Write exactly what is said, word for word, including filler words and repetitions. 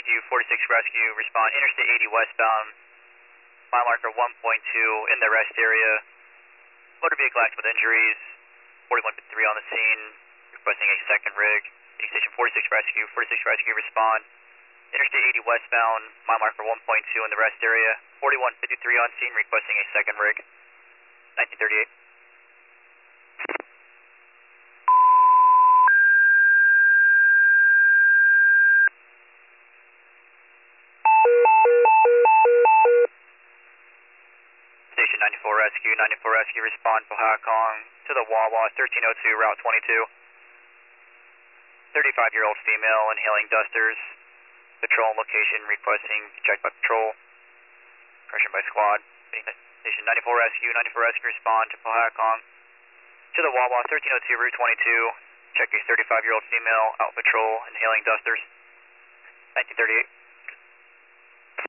Rescue, forty-six Rescue, respond Interstate eighty westbound, mile marker one point two in the rest area. Motor vehicle accident with injuries, forty-one fifty-three on the scene, requesting a second rig. Union Station forty-six Rescue, forty-six Rescue, respond. Interstate eighty westbound, mile marker one point two in the rest area. forty-one fifty-three on scene, requesting a second rig. nineteen thirty-eight. Station ninety-four Rescue, ninety-four Rescue, respond Pohakong to the Wawa, thirteen oh two, Route twenty-two. thirty-five-year-old female inhaling dusters. Patrol location requesting checked by patrol. Pressure by squad. Station ninety-four Rescue, ninety-four Rescue, respond to Pohakong to the Wawa, thirteen oh two, Route twenty-two. Check a thirty-five-year-old female out patrol inhaling dusters. nineteen thirty-eight.